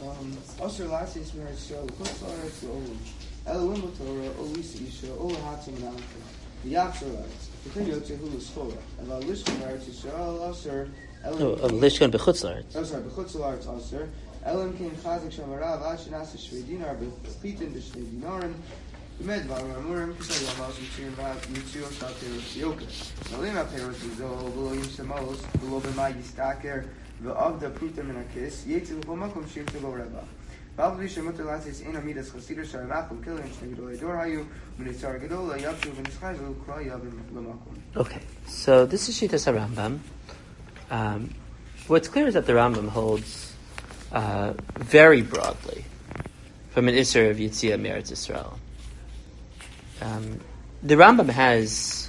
Asher Lasis Meretz Chutz La'aretz L'Olu Elohim B'Torah Olisa Isha Ola Hatzim Na'amka V'Yachzor La'aretz V'Kin Yotzehu L'Schora and V'Lishkan Meretz Yisrael Asher Lishkan B'Chutz La'aretz. Oh, sorry, B'Chutz La'aretz Asher Elohim King Chazik Shamarav Ad Shenasa Shvei Dinar B'Chitin B'Shnei Dinarim B'Med V'Amurim Kisar Yamaz Yitzir Yitzir Shatir Yoker Nalim HaPerot V'Zo V'Lo Yim Shemos V'Lo B'Ma Yistaker V'Avda Pruta Menakis Yitzir V'Makom Shim Tilo Reba V'Avli Shemot Elatis Ein Amidas Chasidah Sharachum Kilim Shnei Gedolei Dor Hayu V'Nitzar Gedola Yavshu V'Nischai V'Kra Yavim L'Makom. Okay, so this is Shitas HaRambam. What's clear is that the Rambam holds very broadly from an Isser of Yitzia Meretz Yisrael. The Rambam has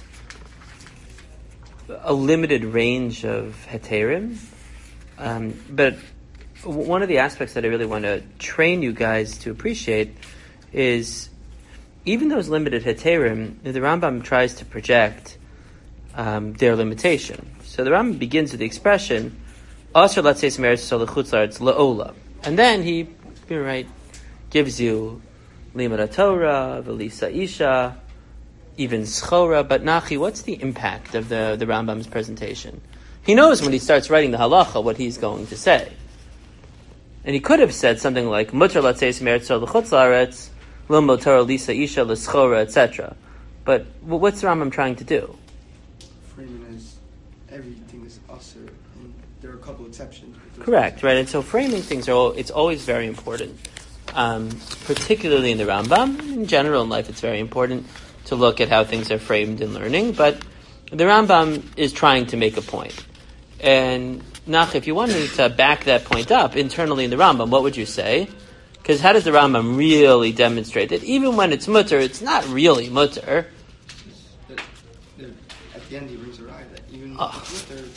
a limited range of heterim, but one of the aspects that I really want to train you guys to appreciate is even those limited heterim, the Rambam tries to project their limitation. So the Rambam begins with the expression Asher Latzeis Meretz Yisrael L'Chutz La'aretz L'Ola, and then he gives you Limud Torah, V'Lisa Isha, even Schora. But Nachi, what's the impact of the Rambam's presentation? He knows when he starts writing the halacha what he's going to say. And he could have said something like Mutar Latzeis Meretz Yisrael L'Chutz La'aretz Limud Torah Lisa Isha L'Schora, etc. But what's the Rambam trying to do? Framing as everything is usher, and there are a couple exceptions. Correct, right? And so framing things it's always very important. Particularly in the Rambam. In general in life it's very important to look at how things are framed in learning, but the Rambam is trying to make a point. And Nach, if you wanted to back that point up internally in the Rambam, what would you say? Because how does the Rambam really demonstrate that even when it's mutter, it's not really mutter? At the end he brings a ride that even if it's mutter,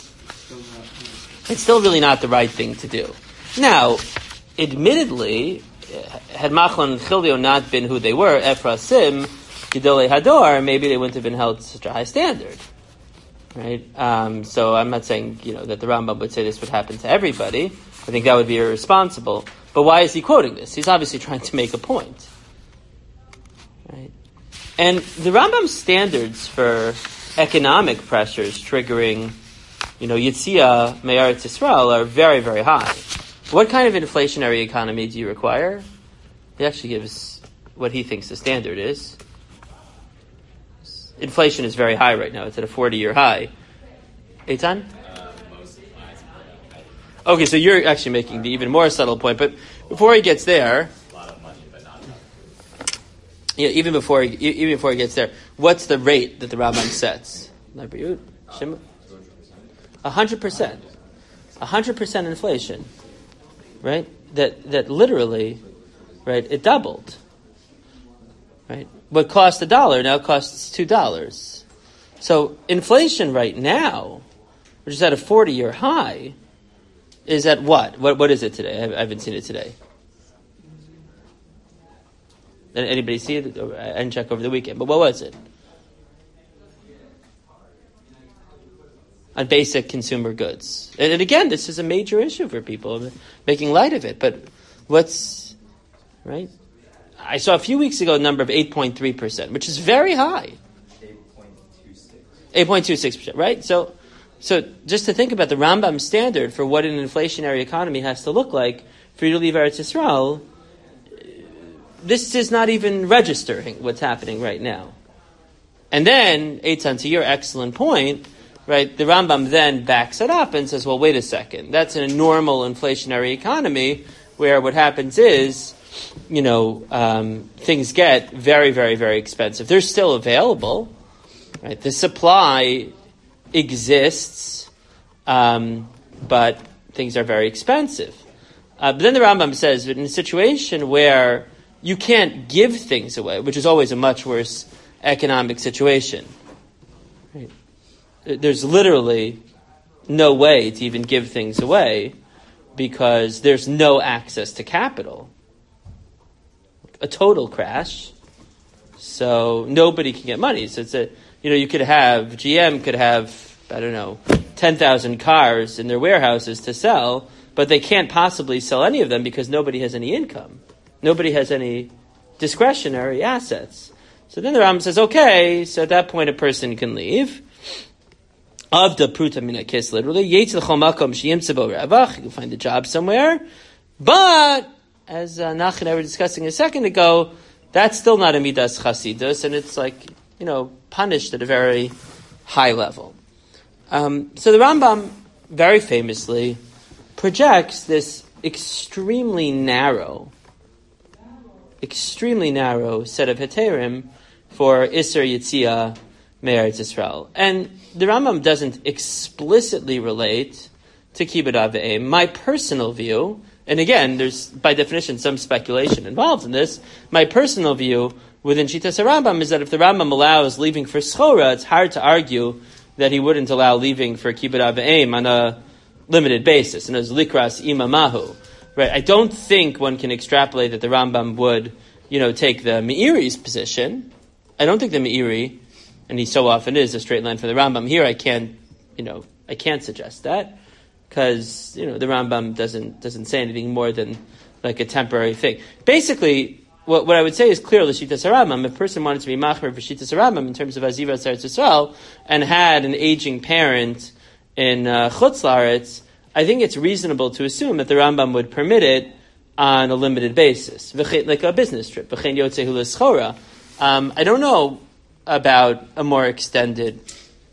it's still really not the right thing to do. Now, admittedly, had Machlon and Chilio not been who they were, Ephrasim, Gedolei Hador, maybe they wouldn't have been held to such a high standard. Right? So I'm not saying, that the Rambam would say this would happen to everybody. I think that would be irresponsible. But why is he quoting this? He's obviously trying to make a point. Right? And the Rambam's standards for economic pressures triggering, Yitzia Me'eretz Yisrael are very, very high. What kind of inflationary economy do you require? He actually gives what he thinks the standard is. Inflation is very high right now. It's at a 40-year high. Eitan? Okay, so you're actually making the even more subtle point. But before he gets there, a lot of money, but not even before he gets there, what's the rate that the Rambam sets? 100%. 100% inflation. Right? That literally, right, it doubled. Right? What cost $1 now costs $2. So inflation right now, which is at a 40-year high, is at what? What is it today? I haven't seen it today. Anybody see it? I didn't check over the weekend, but what was it? On basic consumer goods. And again, this is a major issue for people, making light of it. But what's, right? I saw a few weeks ago a number of 8.3%, which is very high. 8.26%, right? So just to think about the Rambam standard for what an inflationary economy has to look like for you to leave Eretz Yisrael, this is not even registering what's happening right now. And then, Eitan, to your excellent point, right, the Rambam then backs it up and says, well, wait a second. That's in a normal inflationary economy where what happens is, things get very, very, very expensive. They're still available, right? The supply exists, but things are very expensive. But then the Rambam says that in a situation where you can't give things away, which is always a much worse economic situation, right? There's literally no way to even give things away because there's no access to capital. A total crash. So nobody can get money. So it's GM could have, 10,000 cars in their warehouses to sell, but they can't possibly sell any of them because nobody has any income. Nobody has any discretionary assets. So then the Rambam says, okay, so at that point a person can leave. Of the pruta mina kis, literally, you can find a job somewhere. But, as Nach and I were discussing a second ago, that's still not a midas chasidus, and it's punished at a very high level. So the Rambam very famously projects this extremely narrow set of heterim for Isser Yitzia Me'eretz Yisrael. And the Rambam doesn't explicitly relate to Kibbud Av V'Em. My personal view, and again, there's by definition some speculation involved in this, my personal view within Shitas Rambam is that if the Rambam allows leaving for Schora, it's hard to argue that he wouldn't allow leaving for Kibbud Av V'Em on a limited basis, and as Likras Imamahu. Right, I don't think one can extrapolate that the Rambam would, take the Meiri's position. I don't think the Meiri, and he so often is a straight line for the Rambam. Here I can't suggest that, because, the Rambam doesn't say anything more than like a temporary thing. Basically, what I would say is clearly Shitas Rambam. If a person wanted to be machmer for Shitas Rambam in terms of Aziva Eretz Yisrael and had an aging parent in Chutz La'aretz, I think it's reasonable to assume that the Rambam would permit it on a limited basis, like a business trip. I don't know about a more extended,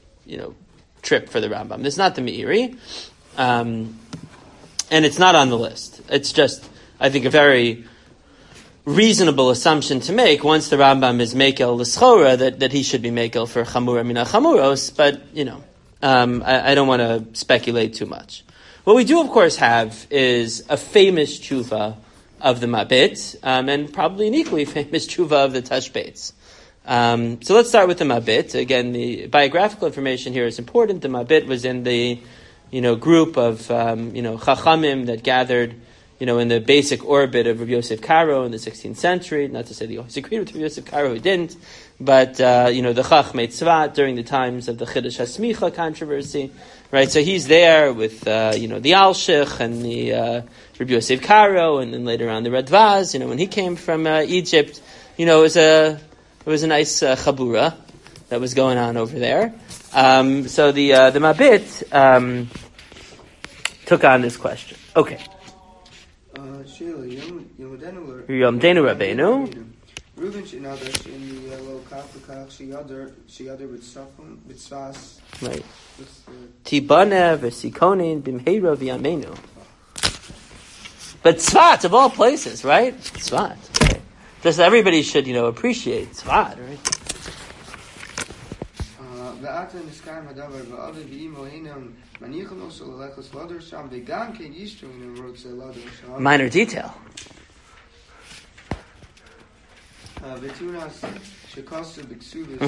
trip for the Rambam. It's not the Meiri, and it's not on the list. It's just, I think, a very reasonable assumption to make once the Rambam is Mekel l'schora that he should be Mekel for Chamura mina Chamuros, but, I don't want to speculate too much. What we do, of course, have is a famous tshuva of the Mabit, and probably an equally famous tshuva of the Tashbetz. So let's start with the Mabit. Again, the biographical information here is important. The Mabit was in the, group of, Chachamim that gathered, in the basic orbit of Rabbi Yosef Karo in the 16th century. Not to say they always agreed with Rabbi Yosef Karo, who didn't. But, the Chachmei Tzvat during the times of the Chiddush HaSmicha controversy. Right, so he's there with, the Alshich and the Rabbi Yosef Karo, and then later on the Radvaz. When he came from Egypt, it was a nice chabura that was going on over there. So the Mabit took on this question. Okay. Yomdenu Rabbeinu. Reuben Shinadash in the Lo Kafakach Shiader with Svas. Right. Tibane v'sikonin b'mheira v'yamenu. But Tzvat, of all places, right? Tzvat. Okay. Just everybody should, appreciate Tzvat, right? Minor detail. Vetunas Shikosu Bixubis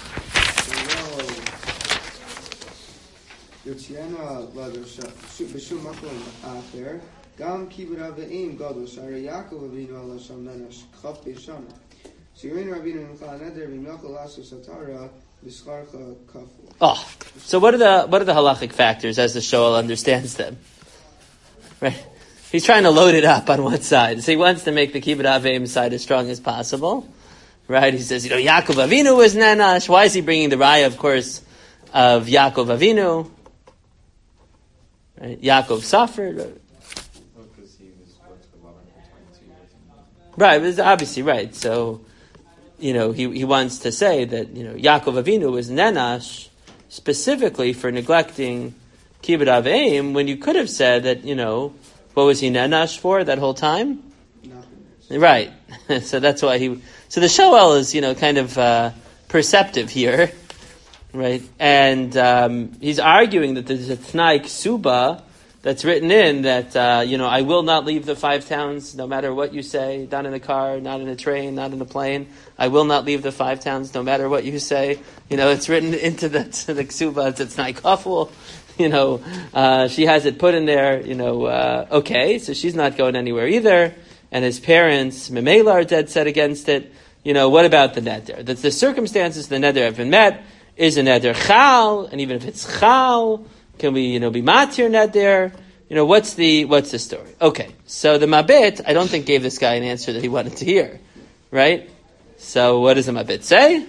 Yotziana Ladosha Bishumakum Afer Gam Kibbud Av V'Em Gadosh Ari Yaakov Avinu Ala Sham Nenash Chaf Beishana Shirin Rabinu Mchal Neder V'Myachal Lasu Satara B'Scharcha Kafu. Oh, so what are the halachic factors as the Shoel understands them? Right. He's trying to load it up on one side. So he wants to make the Kibbud Av V'Em side as strong as possible. Right? He says, Yaakov Avinu was Nenash. Why is he bringing the raya, of course, of Yaakov Avinu? Right? Yaakov suffered. Because he was worked with Lavan for 22 years. Right, it was obviously right. So, he wants to say that, Yaakov Avinu was Nenash specifically for neglecting Kibbud Av V'Em, when you could have said that, what was he Nenash for that whole time? Nothing. Right. So that's why so the Shoel is, kind of perceptive here. Right. And he's arguing that there's a Tnai Ksuba that's written in that, I will not leave the 5 towns no matter what you say, not in a car, not in a train, not in a plane. I will not leave the 5 towns no matter what you say. It's written into the Ksuba, it's a Tnai Kaful. She has it put in there, okay, so she's not going anywhere either. And his parents, Memela, are dead set against it. What about the neder? The circumstances the neder have been met. Is a neder chal? And even if it's chal, can we, be matir neder? what's the story? Okay, so the Mabit, I don't think gave this guy an answer that he wanted to hear, right? So what does the Mabit say?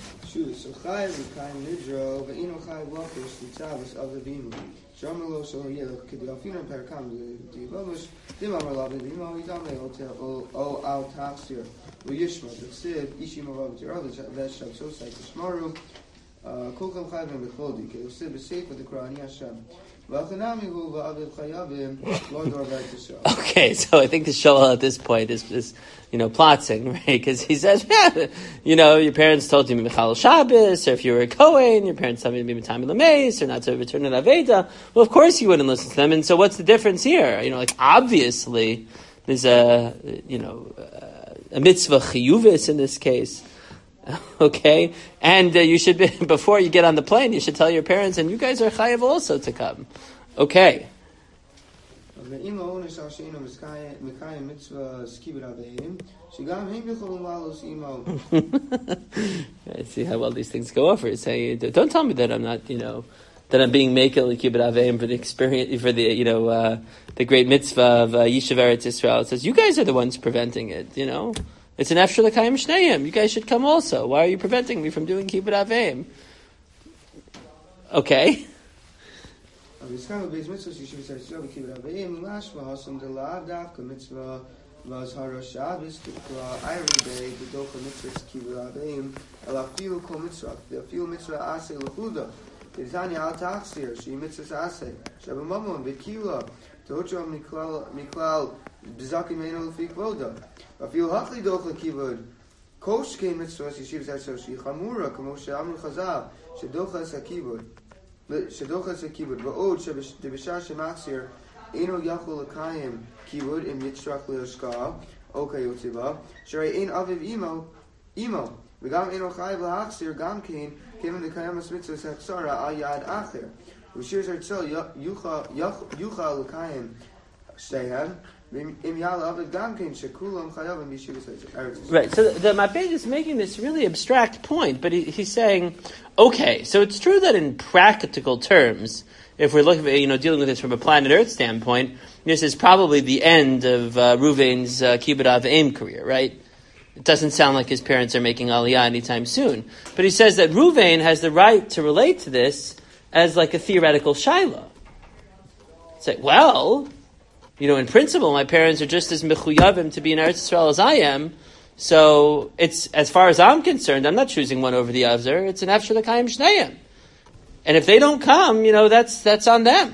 Okay, so I think the Shoel at this point is plotting, right? Because he says, your parents told you to be Mechal Shabbos, or if you were a Kohen, your parents told you to be Matami Lameis, or not to return an Aveda. Well, of course you wouldn't listen to them. And so what's the difference here? Obviously, there's a mitzvah chiyuvis in this case. Okay? And you should be, before you get on the plane, you should tell your parents, and you guys are chayav also to come. Okay. I see how well these things go over. Saying, don't tell me that I'm not, that I'm being makel kibbut aveim for the experience, for the, the great mitzvah of Yishuv Eretz Yisrael. It says, you guys are the ones preventing it, It's an Efshel L'Kayim Shneim. You guys should come also. Why are you preventing me from doing kibbut aveim? Okay. Shedochas hakibud va'od shebishar shemachzir eno yachol l'kayim kibud im yitzrach le'oshka okay yotziva shrei ein aviv imo v'gam eno chayiv l'achzir gam kein kevin l'kayamas mitzvahs hachsara al yad acher v'shir zertzel yucha l'kayim shteihem Right, so the Mabed is making this really abstract point, but he's saying, okay, so it's true that in practical terms, if we're looking at, dealing with this from a planet Earth standpoint, this is probably the end of Ruvain's kibbut aveim career, right? It doesn't sound like his parents are making aliyah anytime soon. But he says that Ruvain has the right to relate to this as like a theoretical shaila. It's like, well, in principle, my parents are just as mechuyavim to be in Eretz Yisrael as I am. So it's, as far as I'm concerned, I'm not choosing one over the other. It's an Efshel L'Kayim Shneim. And if they don't come, that's on them.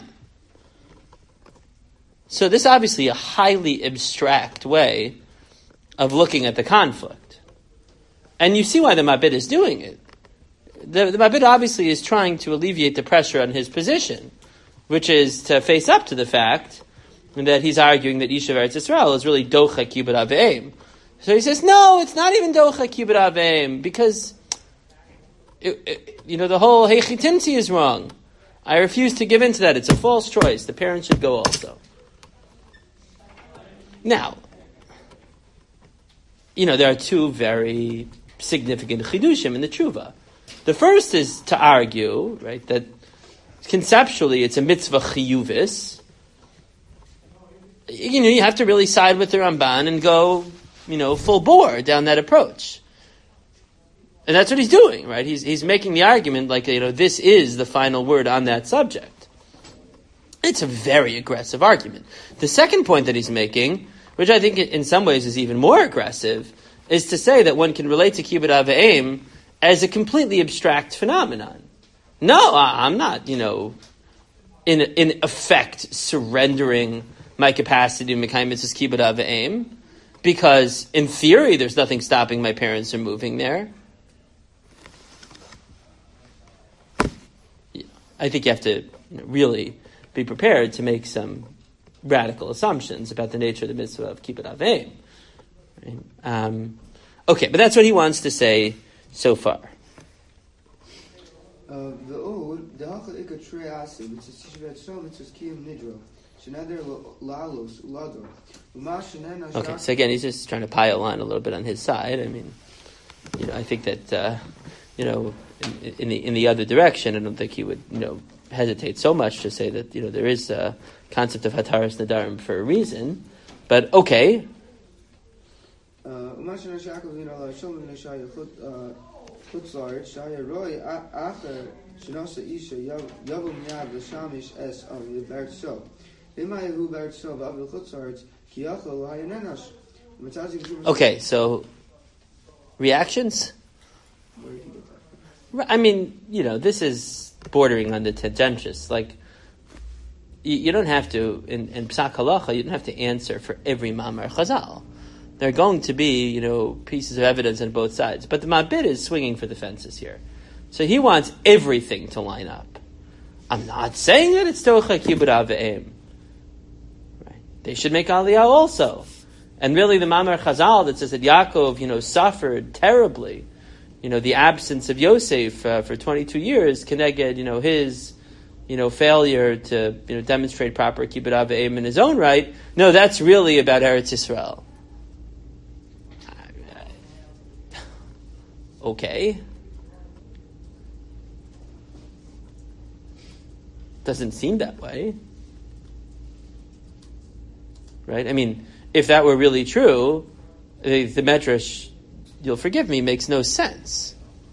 So this is obviously a highly abstract way of looking at the conflict. And you see why the Mabit is doing it. The Mabit obviously is trying to alleviate the pressure on his position, which is to face up to the fact that he's arguing that Yishuv Eretz Yisrael is really docha kibbut aveim. So he says, no, it's not even docha kibbut aveim, because, the whole heichitimti is wrong. I refuse to give in to that. It's a false choice. The parents should go also. Now, there are two very significant chidushim in the tshuva. The first is to argue, right, that conceptually it's a mitzvah chiyuvis. You have to really side with the Ramban and go, full bore down that approach. And that's what he's doing, right? He's making the argument like, this is the final word on that subject. It's a very aggressive argument. The second point that he's making, which I think in some ways is even more aggressive, is to say that one can relate to kibbut aveim as a completely abstract phenomenon. No, I'm not, in effect surrendering my capacity to Mekayim Mitzvahs Kibbut Aveim, because in theory there's nothing stopping my parents from moving there. I think you have to really be prepared to make some radical assumptions about the nature of the mitzvah of Kibbut Aveim. Right? Okay, but that's what he wants to say so far. Okay, so again, he's just trying to pile on a little bit on his side. I mean, I think that, in the other direction, I don't think he would, hesitate so much to say that, there is concept of Hataras Nadarim for a reason. But okay. Okay, so reactions? I mean, this is bordering on the tendentious. Like, you don't have to, in Psak Halacha, you don't have to answer for every Ma'amar Chazal. There are going to be, pieces of evidence on both sides. But the Mabit is swinging for the fences here. So he wants everything to line up. I'm not saying that it's Tocha Kibbud Av V'Em. Right? They should make Aliyah also. And really the Ma'amar Chazal that says that Yaakov, suffered terribly, the absence of Yosef for 22 years, connected, his, failure to, demonstrate proper Kibbud Av V'Em in his own right. No, that's really about Eretz Yisrael. Okay. Doesn't seem that way. Right? I mean, if that were really true, the Medrash, you'll forgive me, makes no sense.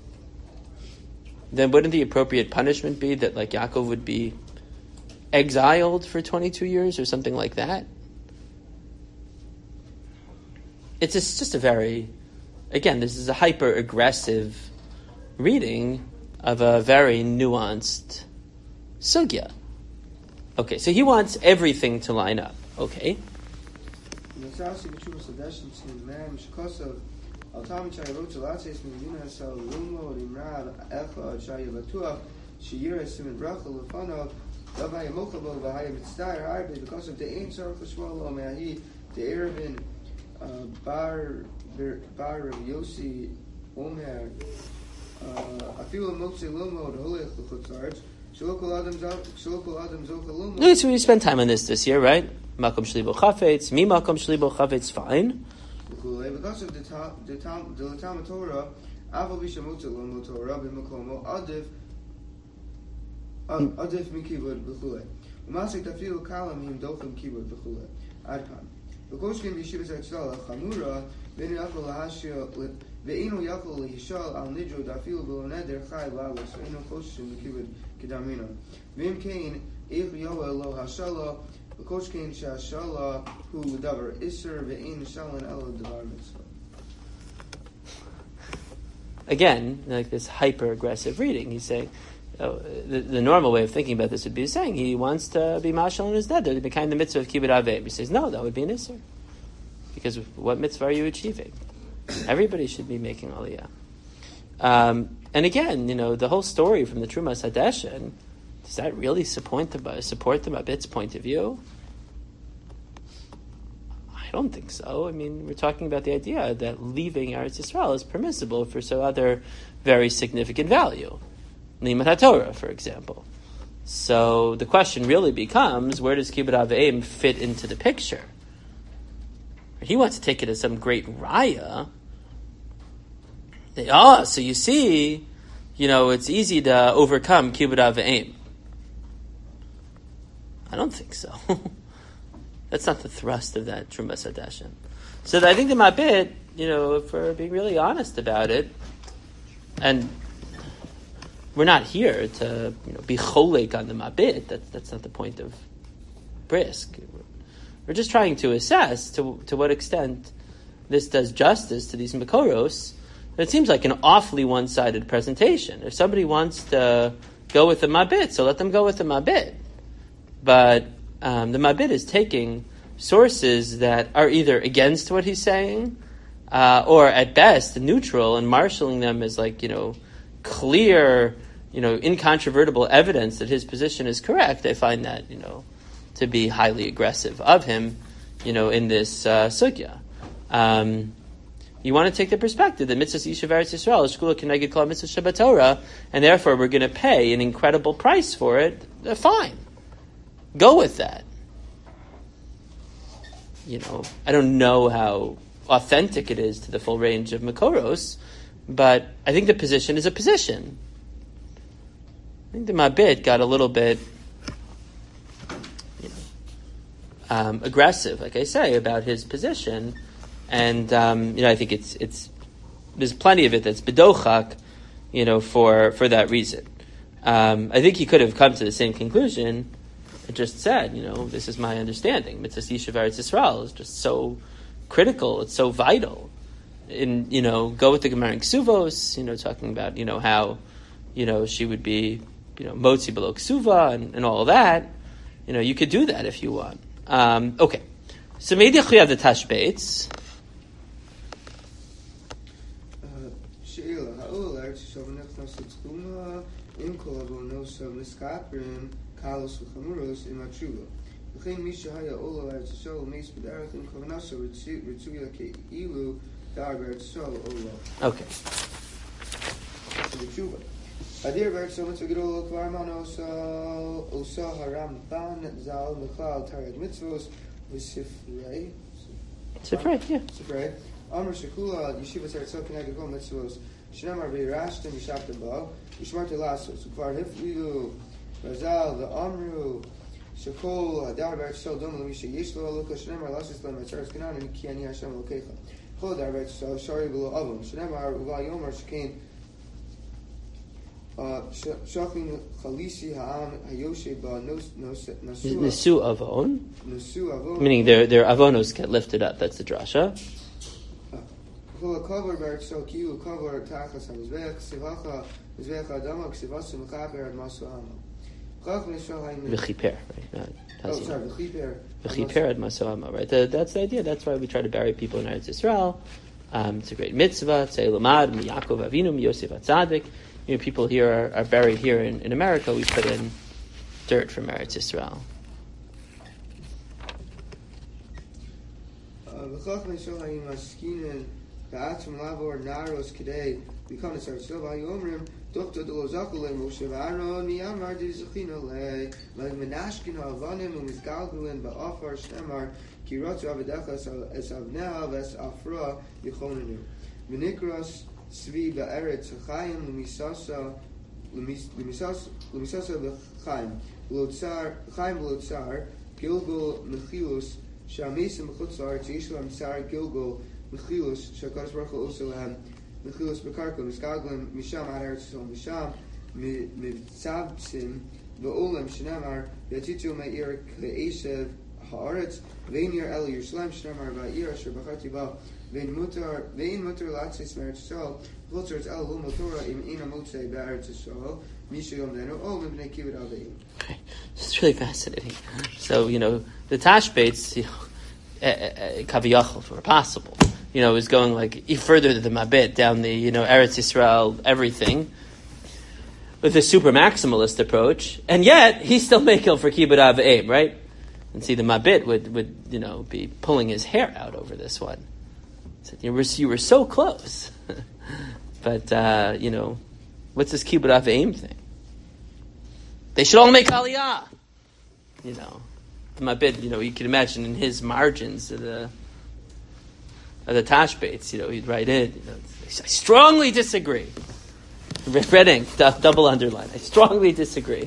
Then wouldn't the appropriate punishment be that, like, Yaakov would be exiled for 22 years or something like that? It's just a very, again, this is a hyper-aggressive reading of a very nuanced sugya. Okay, so he wants everything to line up. Okay. Okay, so we spent time on this year, right? Makom shlibo chafetz, mi makom shlibo chafetz, fine. Because of the Talmud Torah, Aval Bishamutza Lomo Torah b'Makomo Adif Mikibud b'Chule. Umasik Tafilu Kalam Him Dochim Kibud b'Chule. Adkan. V'Koshkin B'Shivas Atzala Chamura V'Inu Yakol Lahashia V'Inu Yakol Lahishal Al Nidro Dafilu V'Loneder Chai Lalos V'Inu Koshkin B'Kibud Kedamina V'Im Kain Eich Yoel Lo Hashala V'Koshkin Shashala Hu L'Davar Isser V'Ein Shalan Elo Davar Mitzvah. Again, like this hyper-aggressive reading, he's saying, the normal way of thinking about this would be saying he wants to be mashal in his neder, to be kind of the mitzvah of kibbud av v'em. He says, no, that would be an isser. Because what mitzvah are you achieving? Everybody should be making aliyah. And again, the whole story from the Trumas Hadeshen, does that really support the Mabit's point of view? I don't think so. I mean, we're talking about the idea that leaving Eretz Yisrael is permissible for some other very significant value. Limud HaTorah, for example. So the question really becomes, where does Kibbud Av V'Em fit into the picture? He wants to take it as some great raya. So you see, it's easy to overcome Kibbud Av V'Em. I don't think so. That's not the thrust of that Trumas Hadeshen. So I think the Mabit, if we're being really honest about it, and we're not here to be cholek on the Mabit. That's not the point of Brisk. We're just trying to assess to what extent this does justice to these Makoros. It seems like an awfully one-sided presentation. If somebody wants to go with the Mabit, so let them go with the Mabit. But the Mabit is taking sources that are either against what he's saying, or at best neutral, and marshalling them as clear, incontrovertible evidence that his position is correct. I find that, to be highly aggressive of him, in this sugya. You want to take the perspective that mitzvahs Yishuv Eretz Yisrael is shkula keneged kol mitzvahs Shabbat Torah, and therefore we're going to pay an incredible price for it. Fine. Go with that. I don't know how authentic it is to the full range of Makoros, but I think the position is a position. I think the Mabit got a little bit, aggressive, like I say, about his position, and I think it's there's plenty of it that's bedochak, for that reason. I think he could have come to the same conclusion and just said, this is my understanding. Mitzvah Yishuv Eretz Yisrael is just so critical, it's so vital. And, go with the Gemara in Ksuvos, talking about, how, she would be, motzi below Ksuva and all of that. You could do that if you want. Okay. So maybe we have the Tashbates. Okay. Adir Bertso Mitzvah Gedol Kvarman Osa Haram Ban Zal Michal Tarek Mitzvos V'Sifrei. Sifrei, yeah. Sifrei. Amr Shekula Yeshiva Teretzel Keneged Kol Mitzvos Shnamar V'Yirashtem Yishaptem Bo Yishmartem Lasos Ukvar Hiflilu Razal V'Amru Shekol Adar Bertso Dom L'Misha Yishlo Luka Shnamar Lasos L'M Atzaras Kenan and Ki Ani Hashem Lokecha Chol Adar Bertso Shari V'Lo Avon Shnamar Uval Yomer Shekein Shocking Khalisi Ha'am Hayoshe Ba Nesu Avon. Meaning their avonos get lifted up. That's the drasha. Cover Bertso Kiu cover Tachas Hamizbech Sivacha Mizbech Adama Ksivasu Mechaper and Masuama. V'chiper, right? Sorry, V'chiper. V'chiper ad Masuama, right? That's the idea. That's why we try to bury people in Eretz Yisrael. It's a great mitzvah. Tzei Lamad Yaakov Avinu Yosef Atzadik. People here are buried here in America. We put in dirt from Eretz Yisrael. Svi ba'eretz ha'chayim l'misasa b'chayim chayim v'lotzar gilgul mechilus sha'amisim b'chutzar tzishlam tzar gilgul mechilus sha'kadosh baruch hu osa lehem mechilus b'karko misgaglim misham ad eretz yisrael misham mitzabtzim v'olam shenamar v'yatitu me'ir k'eshev ha'aretz v'einir el Yerushalayim shenamar v'a'ir asher b'charti ba Vein mutar latzis meretz Yisrael v'lotzar el hu motora im ina motzei be'eretz Yisrael misha yom denu o mibnei kibbut aveim. It's really fascinating. So the Tashbates, kaviyachol, for possible, is going like further than the Mabit down the Eretz Yisrael everything with a super maximalist approach, and yet he's still making for kibbut aveim, right? And see, the Mabit would be pulling his hair out over this one. You were so close, but what's this kibbut aveim thing? They should all make aliyah. My bit. You can imagine in his margins of the Tashbates. He'd write in. I strongly disagree. Red ink, double underline. I strongly disagree.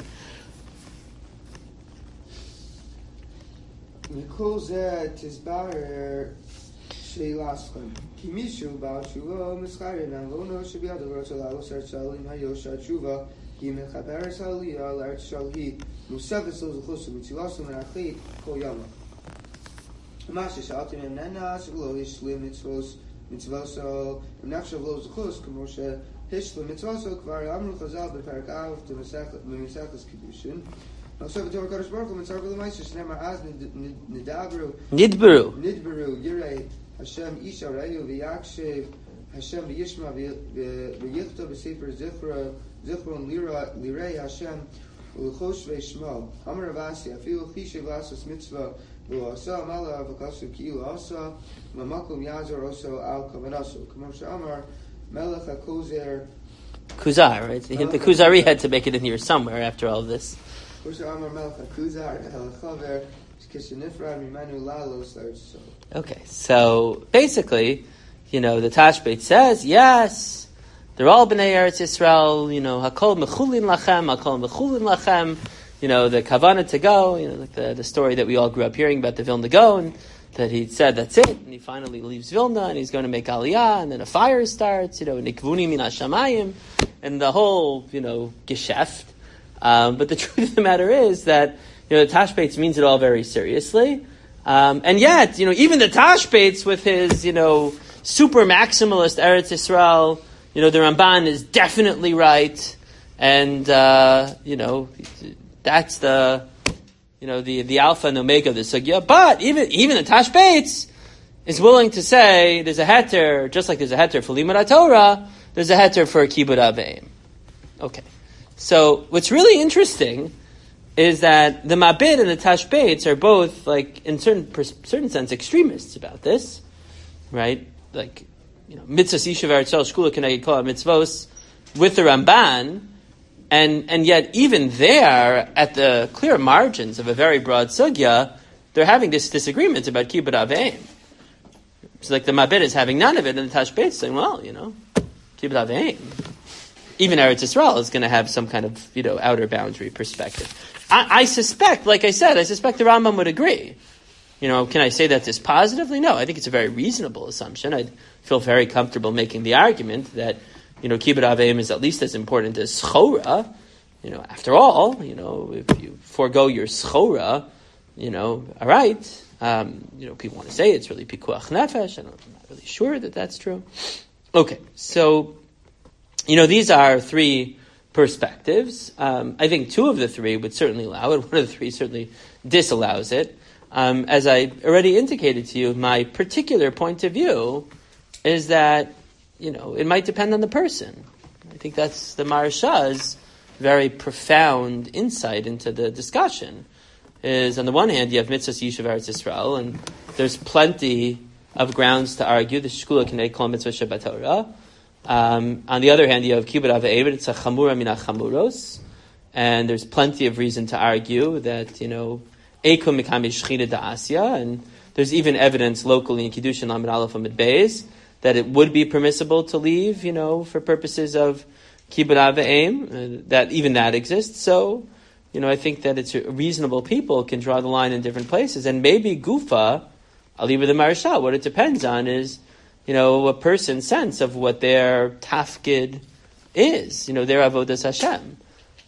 Kimishu Bachuva Miskari Nangono should be other words allow Sarsalim Hayosha Chuva, Kimechaber Salia, Larch Shalhi, Musavis Losum, Mitzvasum and Achit, Koyama. Masha Shatim and Nana, Siloish, Mitzvos, Mitzvoso, Naksha Los Kos, Kamosha, Hishla Mitzvoso, Kvari Amru Chazal, the Parakav, the Misachas Kedushin. Also, the Torah Baruch and Sarvel Maisis, Never as Nidabru, Yirei. Hashem Isha Rayu v'Yakshev Hashem v'Yishma v'Yichta v'Sefer Zichron Lirei Hashem v'Chosh v'Shmo Amar Avasi Afilu Chishev Lasos Mitzvah v'Asa Mala v'Kasu Kilu Asa Mamakum Yazor Oso Al Kavanasu Kamar Shamar Melech HaKozer Kuzar, right? The Kuzari had to make it in here somewhere after all of this. Amar Melech HaKuzar El Chaver. Okay, so basically, the Tashbet says, yes, they're all Bnei Eretz Yisrael, Hakol Mechulin Lachem, Hakol Mechulin Lachem, the kavana to go, like the story that we all grew up hearing about the Vilna Gaon, that he said that's it, and he finally leaves Vilna, and he's going to make Aliyah, and then a fire starts, nikvuni min hashamayim, and the whole, geschäft. But the truth of the matter is that, the Tashbetz means it all very seriously. And yet, even the Tashbetz with his, super maximalist Eretz Yisrael, the Ramban is definitely right. And, that's the alpha and omega of the sugya. But even the Tashbetz is willing to say there's a heter, just like there's a heter for Limud Torah, there's a heter for Kibbud Aveim. Okay. So what's really interesting is that the Mabit and the Tashbetz are both, in certain sense, extremists about this, right? Mitzvahs Yishuv Eretz Yisrael Shkula K'neged Kol Mitzvos with the Ramban, and yet even there, at the clear margins of a very broad sugya, they're having this disagreement about Kibbud Aveim. So the Mabit is having none of it, and the Tashbetz saying, well, Kibbud Aveim. Even Eretz Yisrael is going to have some kind of, outer boundary perspective. I suspect, like I said, the Rambam would agree. Can I say that dispositively? No, I think it's a very reasonable assumption. I feel very comfortable making the argument that, Kibbud Aveim is at least as important as Schora. After all, if you forego your Schora, all right. People want to say it's really Pikuach Nefesh. I'm not really sure that that's true. Okay, so, these are three perspectives. I think two of the three would certainly allow it. One of the three certainly disallows it. As I already indicated to you, my particular point of view is that, it might depend on the person. I think that's the Maharsha's very profound insight into the discussion. Is on the one hand, you have Mitzvahs Yishuv Eretz Yisrael, and there's plenty of grounds to argue the Shkula K'neged Kol Mitzvah Shabbat Torah. On the other hand, you have Kibbud Aveim, it's a chamura min hachamuros, and there's plenty of reason to argue that, Eikum Mikami Shechina Da'asya, and there's even evidence locally in Kiddushin Lamed Aleph Amid Beis that it would be permissible to leave, for purposes of Kibbud Aveim, that even that exists. So, I think that it's reasonable people can draw the line in different places, and maybe Gufa, I'll leave with the Maharsha, what it depends on is, a person's sense of what their tafkid is, their avodas Hashem.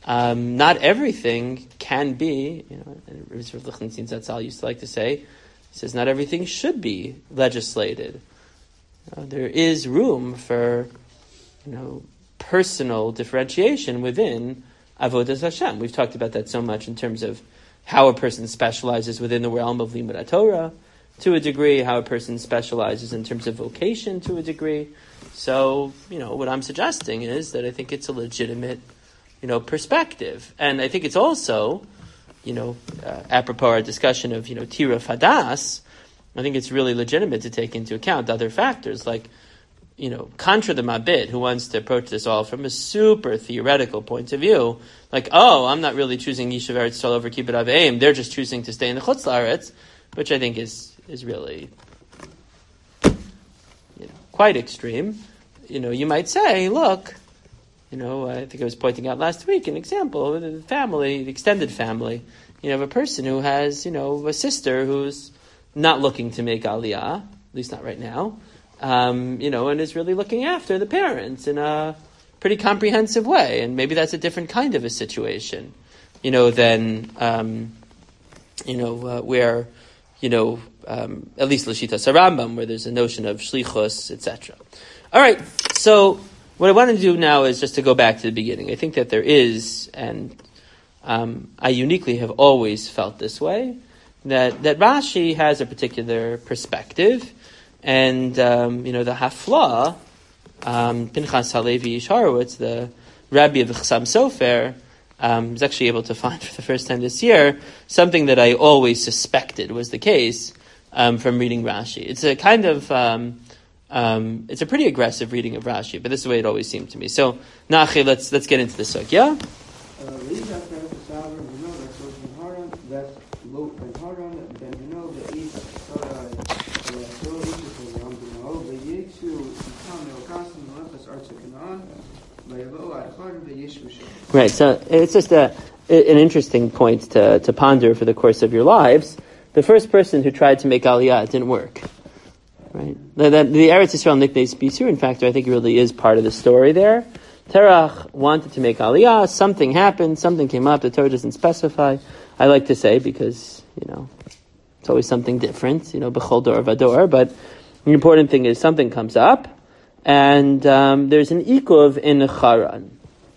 Not everything can be, Rav Lichtenstein Zatzal used to like to say, he says not everything should be legislated. There is room for, personal differentiation within avodas Hashem. We've talked about that so much in terms of how a person specializes within the realm of Limud Torah, to a degree, how a person specializes in terms of vocation to a degree. So, what I'm suggesting is that I think it's a legitimate, perspective. And I think it's also, apropos our discussion of, Tira Fadas, I think it's really legitimate to take into account other factors like, contra the Mabit, who wants to approach this all from a super theoretical point of view, like, I'm not really choosing Yishuv Eretz Yisrael over Kibbud Aveim, they're just choosing to stay in the Chutz La'aretz, which I think is really, quite extreme. You might say, look, I think I was pointing out last week an example, the family, the extended family. You have a person who has, a sister who's not looking to make Aliyah, at least not right now, and is really looking after the parents in a pretty comprehensive way. And maybe that's a different kind of a situation, than, where, at least L'Shitas Rambam, where there's a notion of shlichus, etc. All right, so what I want to do now is just to go back to the beginning. I think that there is, and I uniquely have always felt this way, that Rashi has a particular perspective, and the Hafla, Pinchas Halevi Ish Horowitz, the Rabbi of the Chassam Sofer, was actually able to find for the first time this year something that I always suspected was the case from reading Rashi. It's a kind of it's a pretty aggressive reading of Rashi, but this is the way it always seemed to me. So, Nachi, let's get into the sugya. Right, so it's just an interesting point to ponder for the course of your lives. The first person who tried to make Aliyah, it didn't work. Right? The Eretz Yisrael Niknes Bisurin factor, I think, really is part of the story there. Terach wanted to make Aliyah. Something happened. Something came up. The Torah doesn't specify. I like to say because, it's always something different, b'chol dor vador. But the important thing is something comes up, and there's an ikuv in Charan.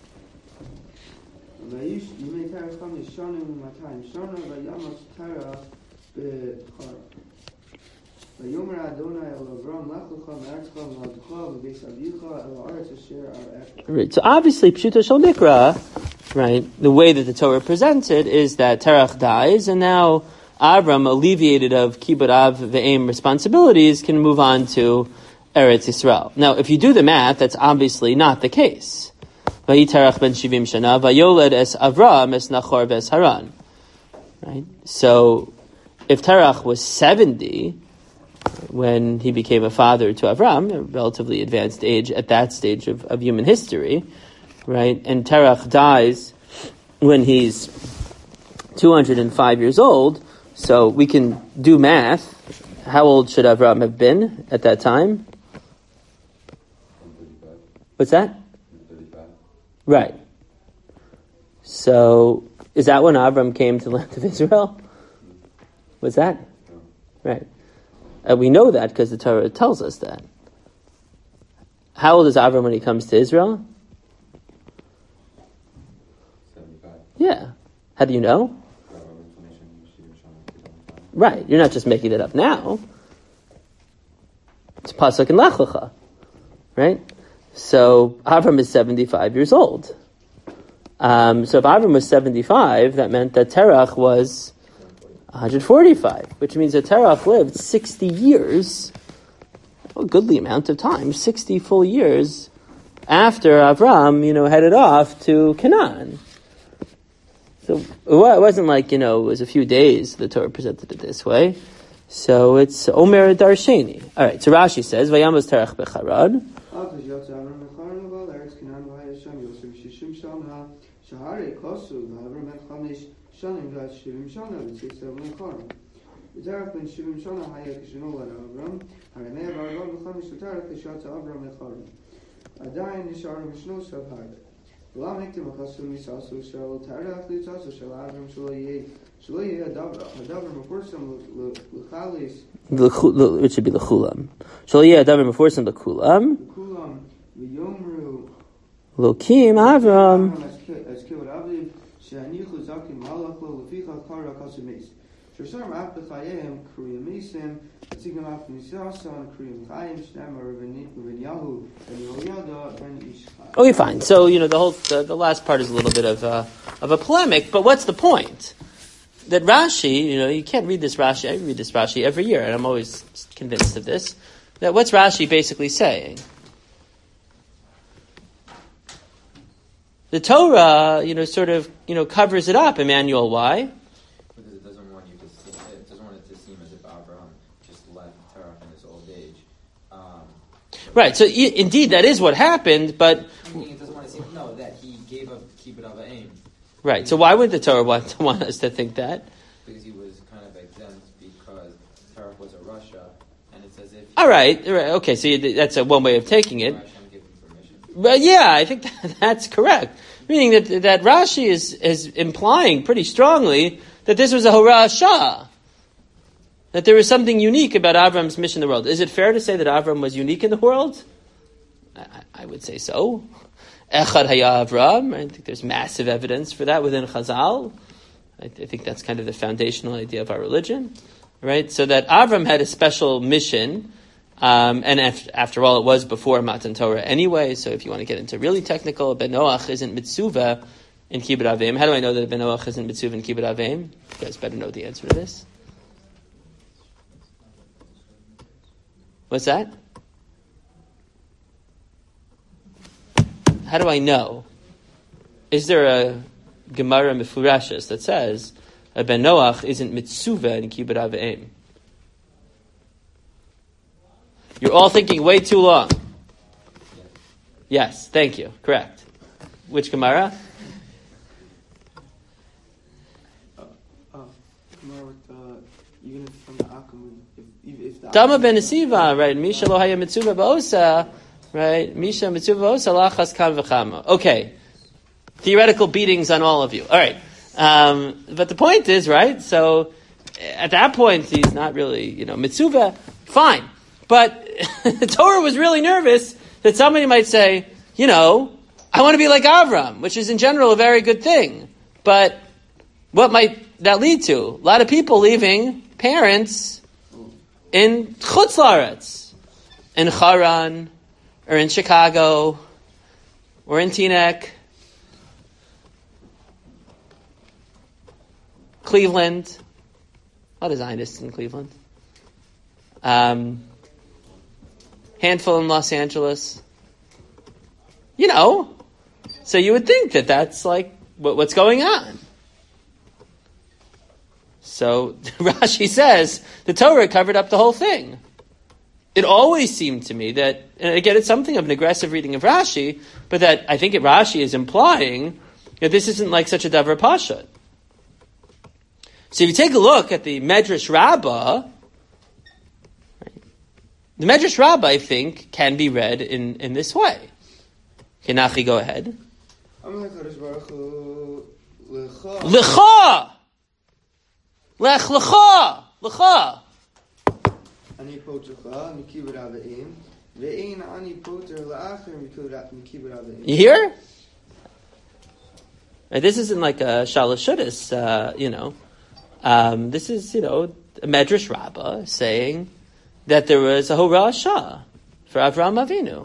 Right. So obviously, Pshuto Shel Nikra, right? The way that the Torah presents it is that Terach dies, and now Avram, alleviated of Kibbud Av Ve'em responsibilities, can move on to Eretz Yisrael. Now, if you do the math, that's obviously not the case. Vayi Terach ben Shivim Shana, Vayoled es Avram es Nachor ves Haran. Right. So, if Terach was 70 when he became a father to Avram, a relatively advanced age at that stage of human history, right? And Terach dies when he's 205 years old, so we can do math. How old should Avram have been at that time? What's that? 35. Right. So, is that when Avram came to the land of Israel? What's that? Right. We know that because the Torah tells us that. How old is Avram when he comes to Israel? 75. Yeah. How do you know? Right. You're not just making it up now. It's Pasuk in Lech Lecha. Right? So Avram is 75 years old. So if Avram was 75, that meant that Terach was 145, which means that Terach lived 60 years, a goodly amount of time, 60 full years after Avram, headed off to Canaan. So it wasn't like, it was a few days the Torah presented it this way. So it's Omer Darsheni. All right, so Rashi says, Vayamos Terach Becharad. It should be L'chulam. Shaliyah Adavar Meforsim L'kulam. Lokim Avram. Okay, fine. So the last part is a little bit of a polemic, but what's the point? That Rashi, you can't read this Rashi. I read this Rashi every year, and I'm always convinced of this. That what's Rashi basically saying? The Torah, covers it up. Emmanuel, why? Because it doesn't want it to seem as if Abraham just left Terach in his old age. Right. So indeed, that is what happened. But it doesn't want to seem that he gave up Kibbud Av Ve'em. Right. So why would the Torah want us to think that? Because he was kind of exempt because Terach was a Russia, and it's as if. All right. Okay. So that's one way of taking it. But yeah, I think that's correct. Meaning that Rashi is implying pretty strongly that this was a Horah Shah. That there was something unique about Avram's mission in the world. Is it fair to say that Avram was unique in the world? I would say so. Echad Haya Avram. I think there's massive evidence for that within Chazal. I think that's kind of the foundational idea of our religion. Right? So that Avram had a special mission. And after all, it was before Matan Torah anyway, so if you want to get into really technical, Ben Noach isn't mitzuvah in Kibbud Avim. How do I know that Ben Noach isn't mitzuvah in Kibbud Avim? You guys better know the answer to this. What's that? How do I know? Is there a Gemara Mefurashas that says a Ben Noach isn't mitzuvah in Kibbud Avim? You're all thinking way too long. Yes, thank you. Correct. Which Gemara? Gemara with even if from the Akum, if the Dama ben Nesiva, right? Misha lo haya mitzuva ba'osa, right? Misha mitzuva ba'osa lachas kam v'chama. Okay. Theoretical beatings on all of you. All right. But the point is, right? So at that point, he's not really, mitzuva. Fine. But the Torah was really nervous that somebody might say, I want to be like Avram, which is in general a very good thing. But what might that lead to? A lot of people leaving parents in Chutz La'aretz, in Haran, or in Chicago, or in Teaneck, Cleveland. A lot of Zionists in Cleveland. Handful in Los Angeles. So you would think that that's like what's going on. So Rashi says the Torah covered up the whole thing. It always seemed to me that, and again, it's something of an aggressive reading of Rashi, but that I think Rashi is implying that this isn't like such a davar pashut. So if you take a look at the Medrash Rabbah, the Medrash Rabbah, I think, can be read in this way. Okay, Nachi, go ahead. Lecha! Lech lecha! Lecha! Ani potercha, mikibur aveim, ve'ein ani poter la'acher mikibur aveim. You hear? This isn't like a Shalosh Shudas, this is, a Medrash Rabbah saying that there was a Horah Shah for Avraham Avinu.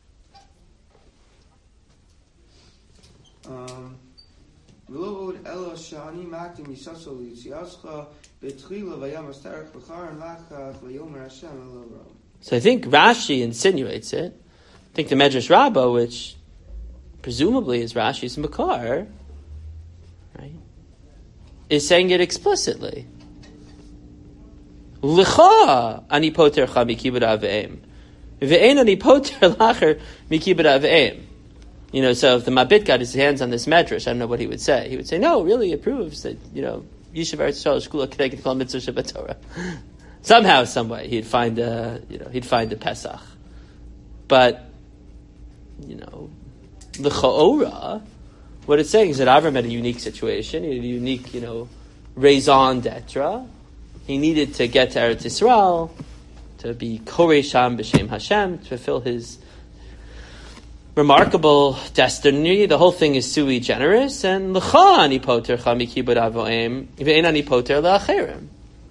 So I think Rashi insinuates it. I think the Medrash Rabbah, which presumably is Rashi's Makar, right, is saying it explicitly. L'cha ani poter cha mikibud aveim, ve'ein ani poter lacher mikibud aveim. So if the Mabit got his hands on this medrash, I don't know what he would say. He would say, no, really, it proves that, Yishuv Eretz Yisrael Shkula Kedeged Kol Mitzvah Shabbat Torah. Somehow, some way, he'd find a Pesach. But, the Cha'ora, what it's saying is that Avram had a unique situation. He had a unique, raison d'etre. He needed to get to Eretz Yisrael, to be Korei Sham B'Shem Hashem, to fulfill his remarkable destiny. The whole thing is sui generis, and l'cha ani poter cha mikibud avoim ve'ein ani poter la'acherim.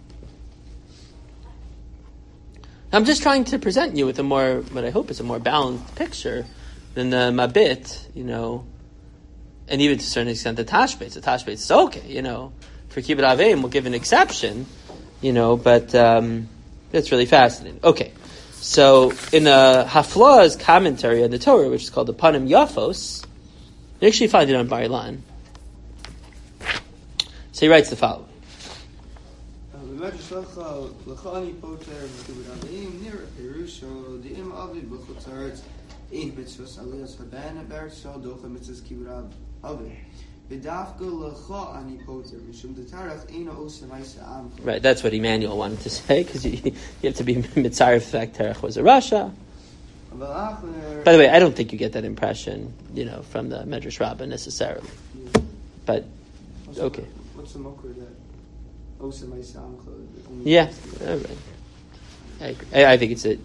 I'm just trying to present you with what I hope is a more balanced picture than the Mabit, and even to a certain extent the Tashbetz. The Tashbetz is okay, for Kibbud Aveim we'll give an exception, but that's really fascinating. Okay. So, in Haflah's commentary on the Torah, which is called the Panim Yafos, you actually find it on Bar Ilan. So he writes the following. Right, that's what Emmanuel wanted to say, because you have to be mitzaref the fact Terach was a Rasha. By the way, I don't think you get that impression, from the Medrash Rabbah necessarily. But, okay. What's the mokher that? Yeah, all right. I agree. I think it's it.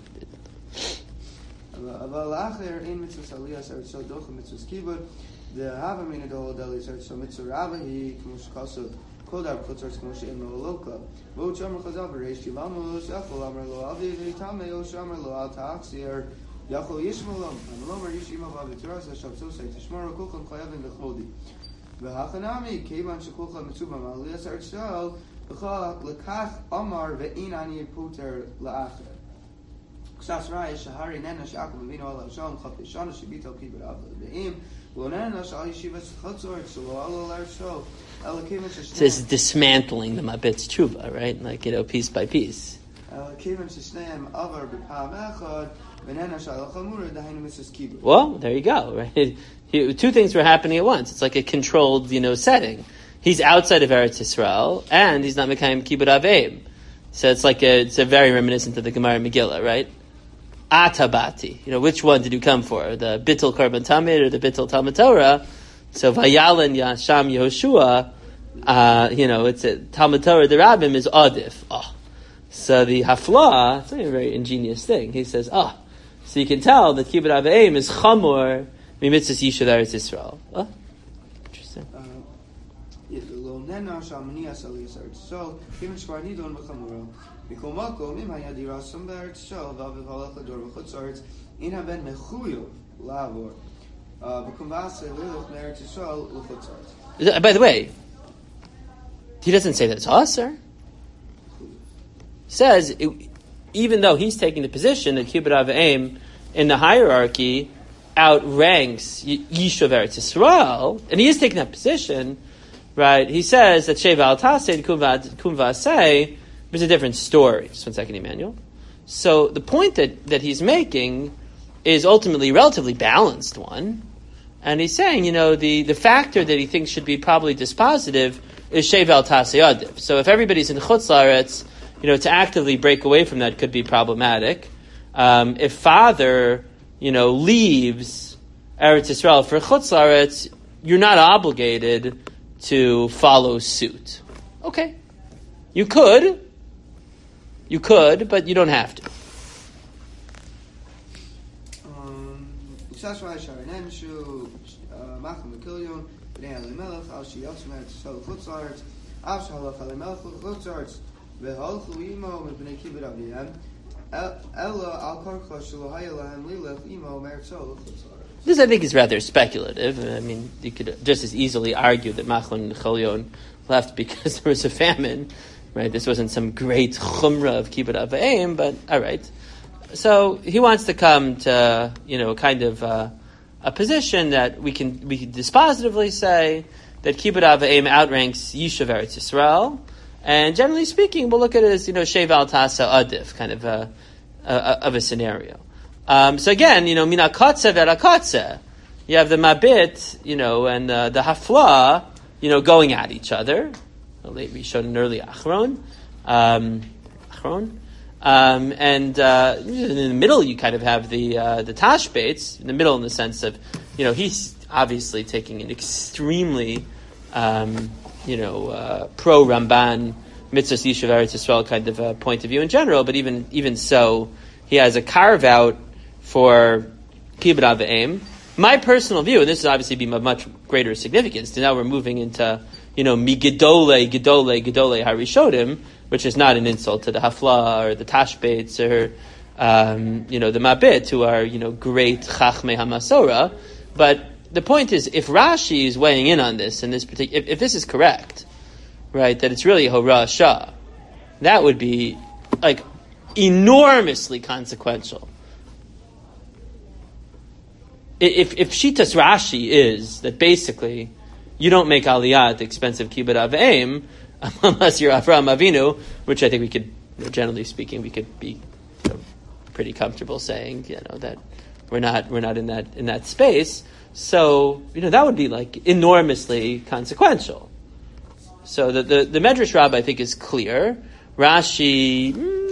The Hava Mina Dol Deli Search so Mitzvah Rabba he Kmushkasu Kodar Kutzars Kmush in Loka. Vote Shamar Chazav Reish Yilamo Shafal Amar Lo Avi Vitame O Shamar Lo Al Taxir Yachol Yishmalam and Lomer Yishima Vavituras Shabso Say Tishmar Kukan Kayavin the Chodi. The Hachanami Kavan Shakulcha Mitsuba Malia Search Shell Lekach Amar Veinani Puter Laacher. Ksas Rai Shahari Nena Shakum Vino Al Sham Khapishana Shibito Kibur Abba Beim. It says dismantling the Mabit's Tshuva, right? Like, piece by piece. Well, there you go, right? Two things were happening at once. It's like a controlled, setting. he's outside of Eretz Yisrael, and he's not Mekayim Kibbud Aveim. So it's a very reminiscent of the Gemara Megillah, right? Atabati. Which one did you come for? The Bittul Karban Tamid or the Bittul Talmud Torah? So Vayalan Yasham Yehoshua, it's a Talmud Torah, the Rabbim is Adif. So the Hafla, it's not a very ingenious thing. He says, so you can tell that Kibbud Aveim is Chamor Mimitzvahs Yishuv Eretz Yisrael. Interesting. By the way, he doesn't say that it's Aser. He says, even though he's taking the position that Kibbud Aveim in the hierarchy outranks Yishuv Eretz Yisrael, and he is taking that position, right? He says that Sheva al Taseh Kum Vaseh is a different story. Just 1 second, Emmanuel. So the point that he's making is ultimately a relatively balanced one. And he's saying, the factor that he thinks should be probably dispositive is Sheva al Taseh Adiv. So if everybody's in Chutz La'aretz, to actively break away from that could be problematic. If father, leaves Eretz Yisrael for Chutz La'aretz, you're not obligated to follow suit. Okay. You could, but you don't have to. This, I think, is rather speculative. I mean, you could just as easily argue that Machlon and Cholyon left because there was a famine, right? This wasn't some great chumrah of Kibbud Aveim, but all right. So he wants to come to, kind of a position that we can dispositively say that Kibbud Aveim outranks Yishuv Eretz Yisrael. And generally speaking, we'll look at it as, Sheva al Taseh Adif, kind of a scenario. So again, Mina Kotze Vera Kotze. You have the Mabit, and the Hafla, going at each other. We showed an early Achron. And in the middle, you kind of have the Tashbates, in the middle in the sense of, he's obviously taking an extremely pro Ramban Mitzvahs Yishuv Eretz Yisrael kind of a point of view in general, but even so, he has a carve out for Kibbud Aveim. My personal view, and this is obviously be of much greater significance, now we're moving into Migidole Harishodim, which is not an insult to the Hafla or the Tashbates or the Mabit, who are great Chachmei Hamasora, but the point is, if Rashi is weighing in on this, and this particular, if this is correct, right, that it's really Hora Shah, that would be enormously consequential. If Shitas Rashi is that basically you don't make Aliyah at the expense of Kibbud Aveim unless you're Avraham Avinu, which I think we could, generally speaking, we could be pretty comfortable saying, that we're not in that space. So, that would be enormously consequential. So the Medrash Rabbah, I think, is clear. Rashi,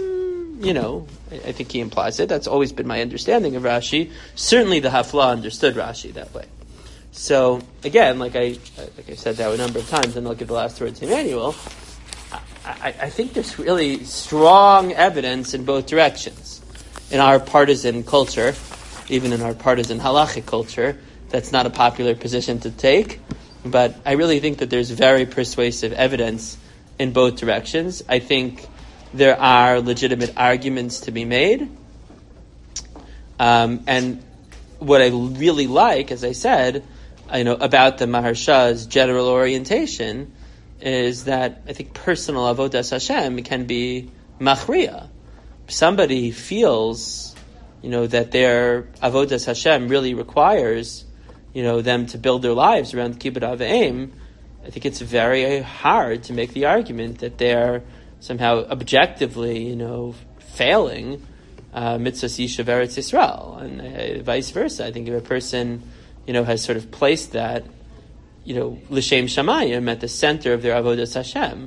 I think he implies it. That's always been my understanding of Rashi. Certainly the Hafla understood Rashi that way. So, again, like I said that a number of times, and I'll give the last word to Emmanuel, I think there's really strong evidence in both directions. In our partisan culture, even in our partisan halachic culture, that's not a popular position to take, but I really think that there's very persuasive evidence in both directions. I think there are legitimate arguments to be made. And what I really like, as I said, about the Maharsha's general orientation is that I think personal avodas Hashem can be machriya. Somebody feels, that their avodas Hashem really requires, them to build their lives around Kibbud Aveim. I think it's very hard to make the argument that they're somehow objectively, failing mitzvahs Yishuv Eretz Yisrael, and vice versa. I think if a person, has sort of placed that l'shem shamayim, at the center of their avodas Hashem.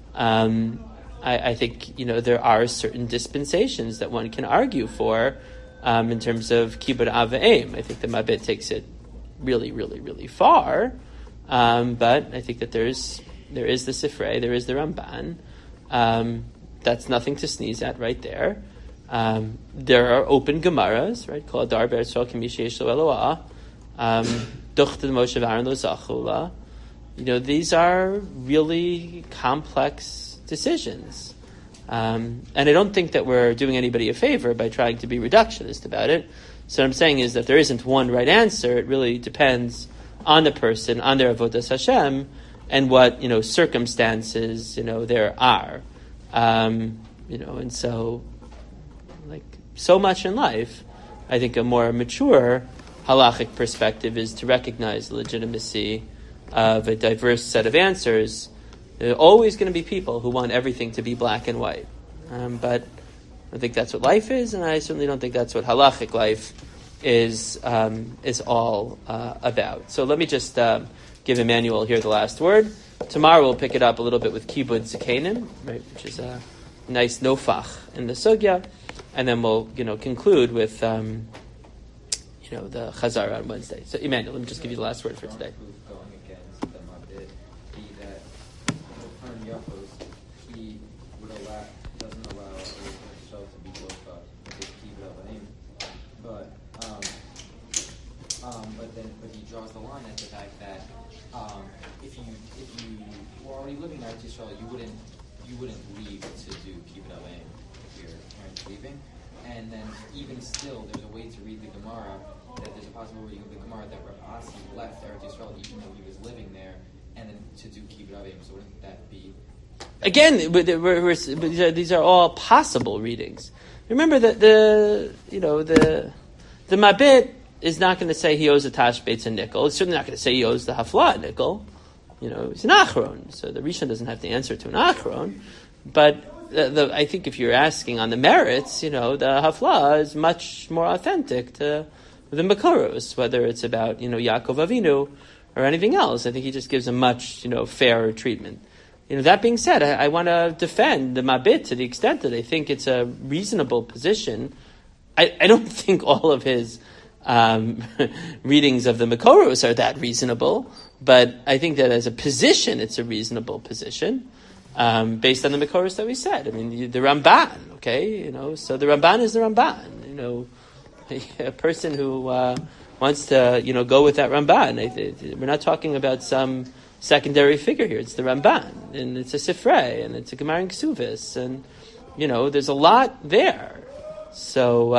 I think there are certain dispensations that one can argue for in terms of kibbud av v'em. I think the Mabit takes it really, really, really far, but I think that there is the Sifrei, there is the Ramban. That's nothing to sneeze at right there. There are open Gemaras, right? Kol adar be'eretz Yisrael k'mi sheyesh lo Eloah. Duchta Moshe v'Aaron lo zachula. These are really complex decisions. And I don't think that we're doing anybody a favor by trying to be reductionist about it. So what I'm saying is that there isn't one right answer. It really depends on the person, on their avodas Hashem, and what circumstances there are. And so so much in life, I think a more mature halachic perspective is to recognize the legitimacy of a diverse set of answers. There are always going to be people who want everything to be black and white. But I think that's what life is, and I certainly don't think that's what halachic life is all about. So let me just give Emmanuel here the last word. Tomorrow we'll pick it up a little bit with Kibud Zekanim, right, which is a nice nofach in the sugya, and then we'll conclude with the Chazara on Wednesday. So Emmanuel, let me just give you the last word for today. But he draws the line at the fact that if you were already living in Eretz Yisrael, you wouldn't leave to do kibbud av v'em if your parents leaving. And then even still, there's a way to read the Gemara that there's a possible reading of the Gemara that Rav Asi left Eretz Yisrael even though he was living there, and then to do kibbud av v'em. So wouldn't that be? Again, these are all possible readings. Remember that the Mabit is not going to say he owes a tashbetz a nickel. It's certainly not going to say he owes the hafla a nickel. It's an achron, so the Rishon doesn't have to answer to an achron. But I think if you're asking on the merits, the hafla is much more authentic to the Makoros, whether it's about Yaakov Avinu or anything else. I think he just gives a much fairer treatment. That being said, I want to defend the Mabit to the extent that I think it's a reasonable position. I don't think all of his readings of the Makoros are that reasonable, but I think that as a position, it's a reasonable position based on the Makoros that we said. I mean, the Ramban, okay, so the Ramban is the Ramban. A person who wants to, go with that Ramban. We're not talking about some secondary figure here. It's the Ramban, and it's a Sifrei, and it's a Gemara in Ksuvis, and there's a lot there. So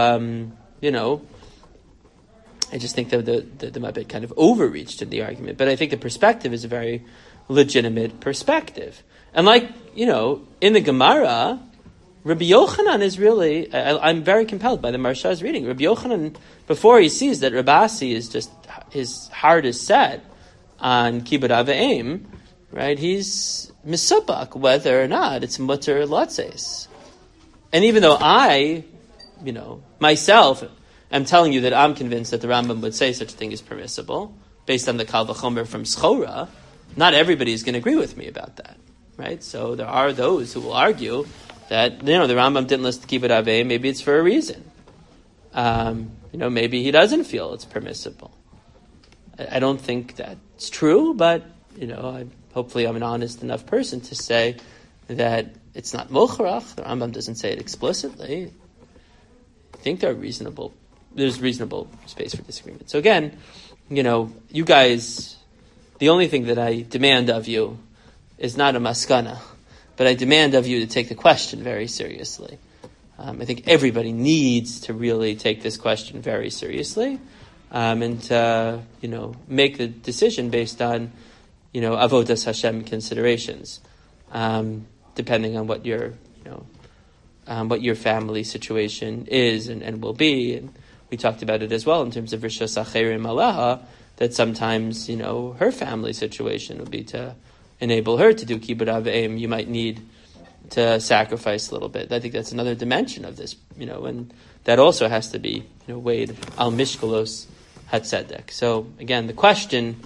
I just think that the Mabit kind of overreached in the argument, but I think the perspective is a very legitimate perspective. And in the Gemara, Rabbi Yochanan is really, I'm very compelled by the Marsha's reading. Rabbi Yochanan, before he sees that Rabbi Asi is just, his heart is set on kibbud av v'em, right? He's misubak whether or not it's mutter latzes. And even though I, myself, I'm telling you that I'm convinced that the Rambam would say such a thing is permissible, based on the Kal V'chomer from Schora, not everybody is going to agree with me about that, right? So there are those who will argue that, the Rambam didn't list kibbud av v'em, maybe it's for a reason. Maybe he doesn't feel it's permissible. I don't think that's true, but, hopefully I'm an honest enough person to say that it's not mochrach. The Rambam doesn't say it explicitly. I think there's reasonable space for disagreement. So again, you guys, the only thing that I demand of you is not a maskana, but I demand of you to take the question very seriously. I think everybody needs to really take this question very seriously, and to, make the decision based on, avodas Hashem considerations, depending on what your family situation is and will be. And we talked about it as well in terms of Rishos Acherim Aleha, that sometimes, her family situation would be to enable her to do kibbud av v'em. You might need to sacrifice a little bit. I think that's another dimension of this, and that also has to be, weighed al mishkalos hatzedek. So again, the question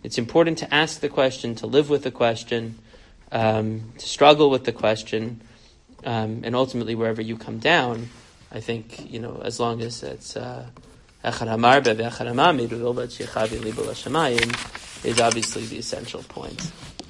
It's important to ask the question, to live with the question, to struggle with the question, and ultimately wherever you come down, I think, as long as it's Echad Hamarbe ve'Echad Hamamid is obviously the essential point.